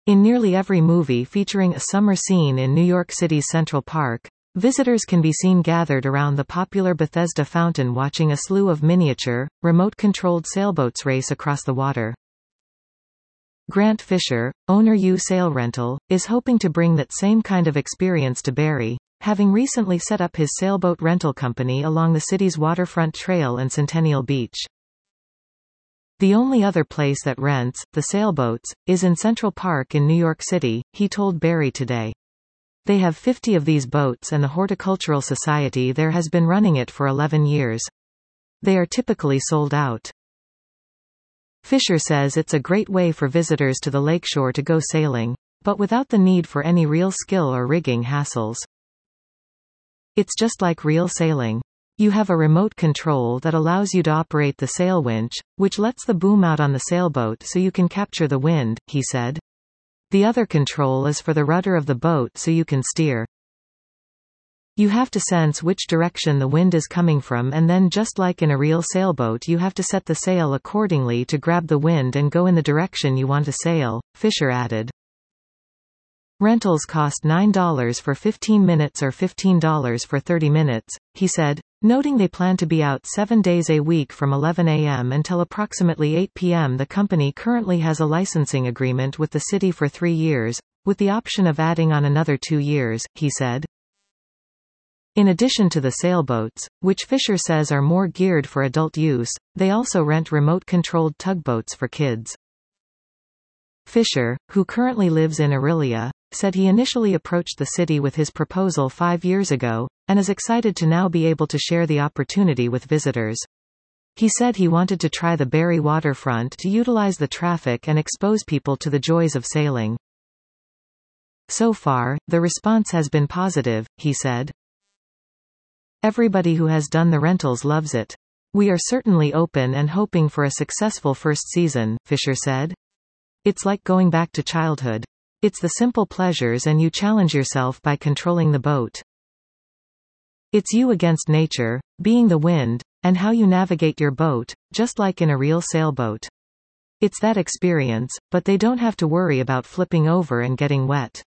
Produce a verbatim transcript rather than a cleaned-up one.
In nearly every movie featuring a summer scene in New York City's Central Park, visitors can be seen gathered around the popular Bethesda Fountain watching a slew of miniature, remote-controlled sailboats race across the water. Grant Fisher, owner U Sail Rental, is hoping to bring that same kind of experience to Barrie, having recently set up his sailboat rental company along the city's waterfront trail and Centennial Beach. The only other place that rents the sailboats is in Central Park in New York City, he told Barrie Today. They have fifty of these boats and the Horticultural Society there has been running it for eleven years. They are typically sold out. Fisher says it's a great way for visitors to the lakeshore to go sailing, but without the need for any real skill or rigging hassles. It's just like real sailing. You have a remote control that allows you to operate the sail winch, which lets the boom out on the sailboat so you can capture the wind, he said. The other control is for the rudder of the boat so you can steer. You have to sense which direction the wind is coming from, and then just like in a real sailboat you have to set the sail accordingly to grab the wind and go in the direction you want to sail, Fisher added. Rentals cost nine dollars for fifteen minutes or fifteen dollars for thirty minutes, he said, noting they plan to be out seven days a week from eleven a m until approximately eight p m The company currently has a licensing agreement with the city for three years, with the option of adding on another two years, he said. In addition to the sailboats, which Fisher says are more geared for adult use, they also rent remote-controlled tugboats for kids. Fisher, who currently lives in Orillia, said he initially approached the city with his proposal five years ago, and is excited to now be able to share the opportunity with visitors. He said he wanted to try the Barrie waterfront to utilize the traffic and expose people to the joys of sailing. So far, the response has been positive, he said. Everybody who has done the rentals loves it. We are certainly open and hoping for a successful first season, Fisher said. It's like going back to childhood. It's the simple pleasures and you challenge yourself by controlling the boat. It's you against nature, being the wind, and how you navigate your boat, just like in a real sailboat. It's that experience, but they don't have to worry about flipping over and getting wet.